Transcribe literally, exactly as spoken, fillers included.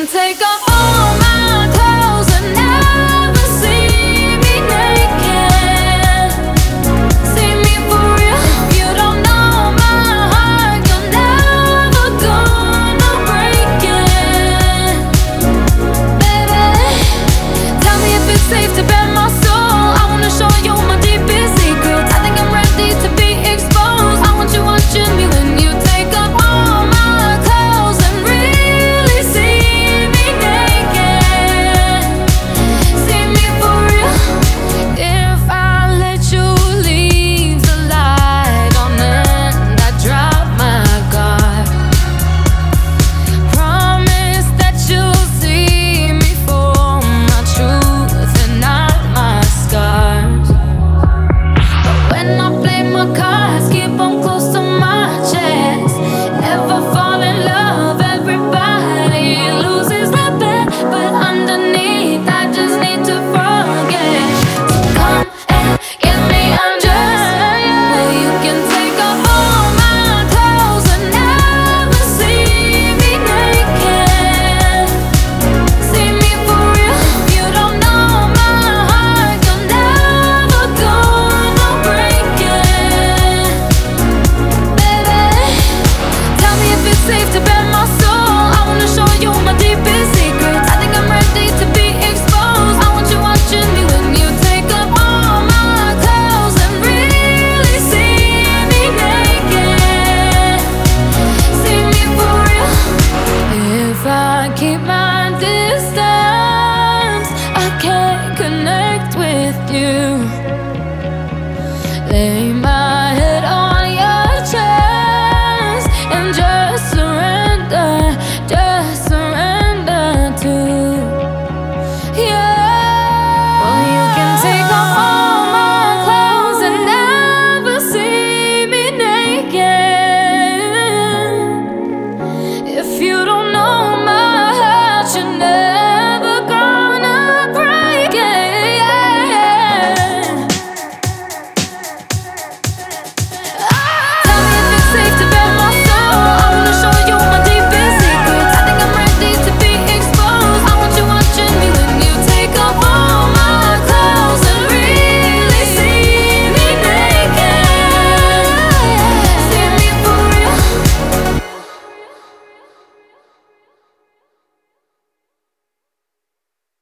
Take off all my clothes and never see me naked. See me for real. If you don't know my heart, you're never gonna break it. Baby, tell me if it's safe to bare my soul. I wanna show you my deepest secrets. I think I'm ready to be exposed. I want you watching me when you take off all my clothes and really see me naked. See me for real. If I let you leave the light on and I drop my guard, promise that you'll see me for my truth and not my scars. But when I play my cards, keep them close to my chest. Never fall in love, everybody loses their bet. But underneath, I just need to forget. So come and get me undressed, where you can take off all my clothes and never see me naked. See me for real. If you don't know my heart, you're never gonna break it. Baby, tell me if it's safe to bare my soul. I wanna show you my deepest secrets. I think I'm ready to be exposed. I want you watching me when you take off all my clothes and really see me naked. See me for real. If I keep my distance, I can't connect with you.